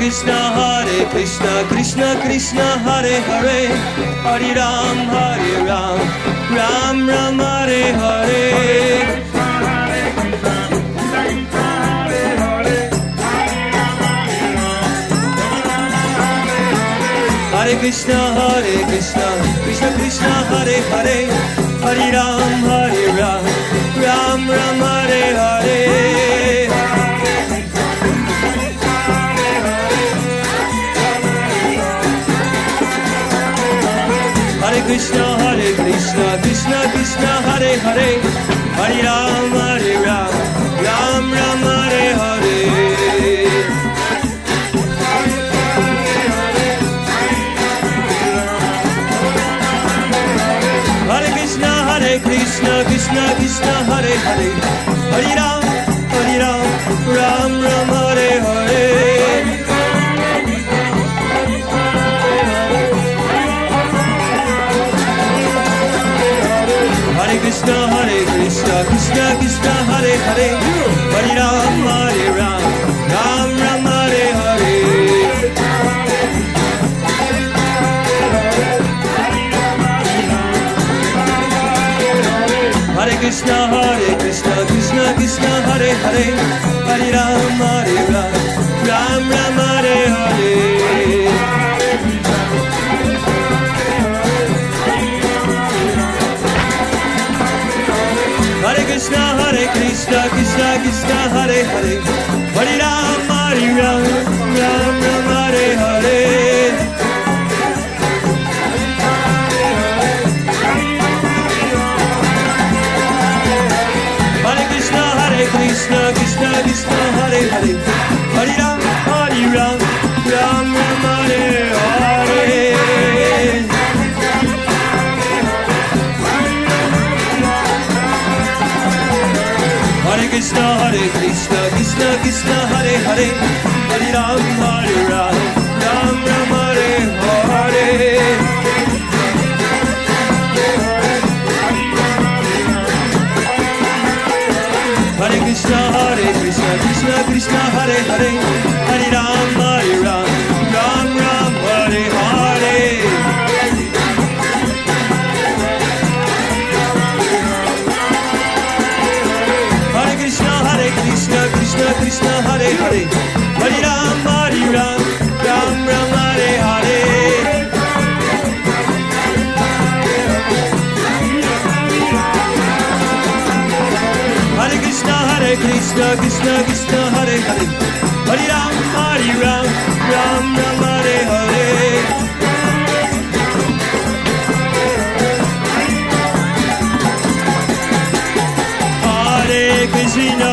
Krishna, Krishna Krishna, Hare Hare, Hare Ram, Ram Ram, Hare Hare. Hare Krishna, Krishna Krishna, Hare Hare, Hare Ram, Ram Ram, Hare Hare. Hare Krishna, Krishna Krishna, Hare Hare, Hare Ram, Ram Ram, Hare Hare. Hare Krishna, Krishna Krishna, Hare Hare, Hare Ram, Ram Ram, Hare Hare. Hare Krishna, Krishna Krishna, Hare Hare, Hare Ram, Ram Ram, Hare Hare. Hare Krishna, Krishna Krishna, Hare Hare, Hare Ram, Ram Ram, Hare Hare. Hare Krishna, Krishna Krishna, Hare Hare, Hare Ram, Ram Ram, Hare Hare. Hare Krishna, Krishna Krishna, Hare Hare, Hare Ram, Ram Ram, Hare Hare. Hare Krishna, Krishna Krishna, Hare Hare, Hare Ram, Ram Ram, Hare Hare. Hare Krishna, Krishna Krishna, Hare Hare, Hare Ram, Ram Ram, Hare Hare. Hare Krishna, Krishna Krishna, Hare Hare, Hare Ram, Ram Ram, Hare Hare. Hare Krishna, Krishna Krishna, Hare Hare, Hare Ram, Ram Ram, Hare Hare. Hare Krishna,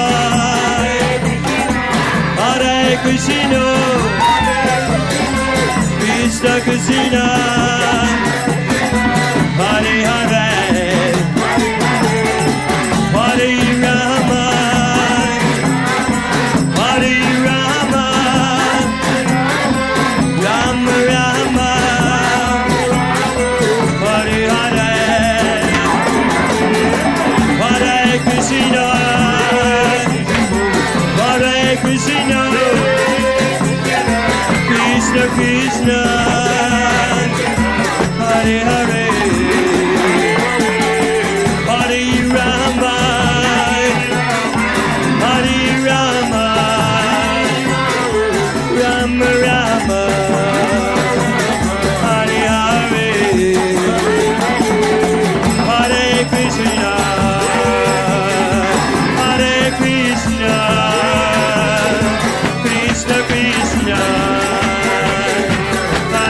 Krishna Krishna, Hare Hare, Hare Rama, Hare Rama, Rama Rama, Hare Hare, Hare Krishna, Hare Krishna, Krishna Krishna, Hare Hare, Hare Rama, Hare Rama, Rama Rama, Hare Hare, Hare Krishna, Hare Krishna, Krishna Krishna,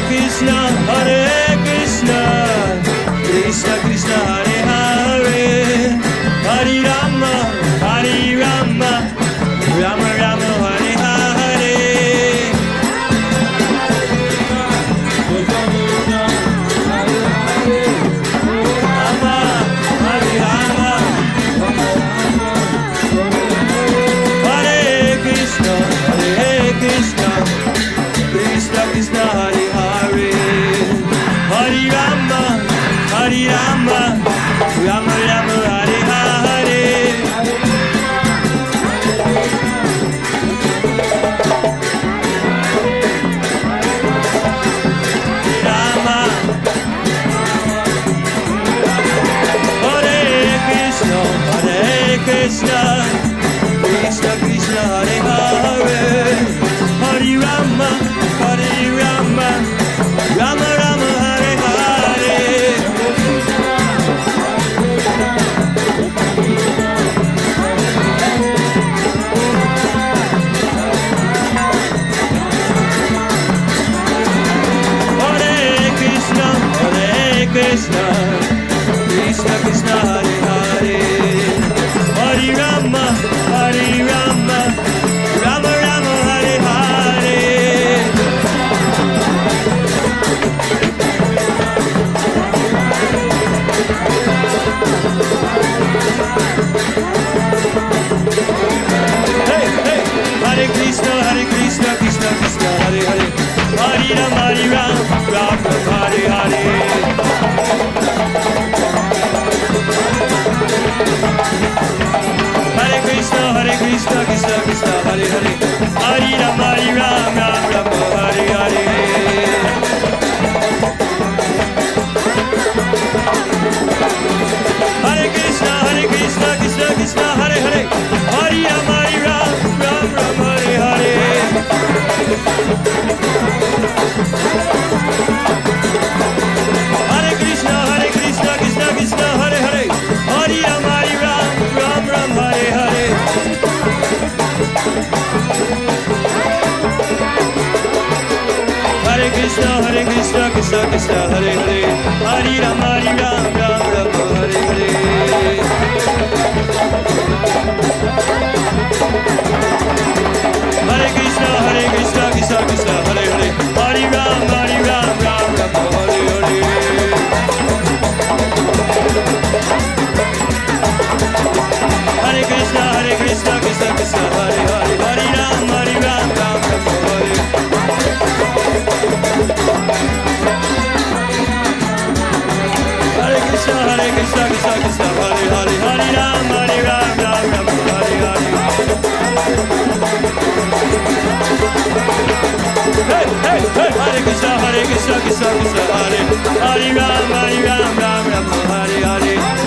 Krishna, Krishna Krishna, Hare Hare, Hare Rama, Rama Rama, Hare Hare. Rama, Hare Rama, Hare Krishna, Krishna Krishna, Hare Hare, Hare Rama, Rama Rama, Hare Hare. Rama, Hare Krishna, Krishna Krishna, Hare Hare, Hare Rama, Rama Rama, Hare Hare. Hare Krishna, Krishna Krishna, Hare Hare, Hare Rama, Rama Rama, Hare Hare. Hey, hey, Hare Krishna, Krishna Krishna, Hare Hare, Hare Rama, Rama Hare Hare. Hare Krishna, Krishna Krishna, Hare Hare, Hare Rama, Rama Hare Hare. Hare Krishna, Krishna Krishna, Hare Hare, Hare Rama, Rama Hare Hare. Hare Krishna, Krishna Krishna, Hare Hare, Hare Rama, Rama Hare Hare. Hare Krishna, Krishna Hare Hare, Hare Rama, Rama Hare Hare. Hare Krishna, Krishna Hare Hare, Hare Rama, Rama Hare Hare. Hare Krishna, Krishna Hare Hare, Hare Rama, Rama Hare Hare. Hare Krishna, Krishna Hare Hare, Hare Rama, Rama Hare Hare. Hey, hey, hey, Hare Krishna, Krishna Hare Hare Rama, Rama Hare Hare.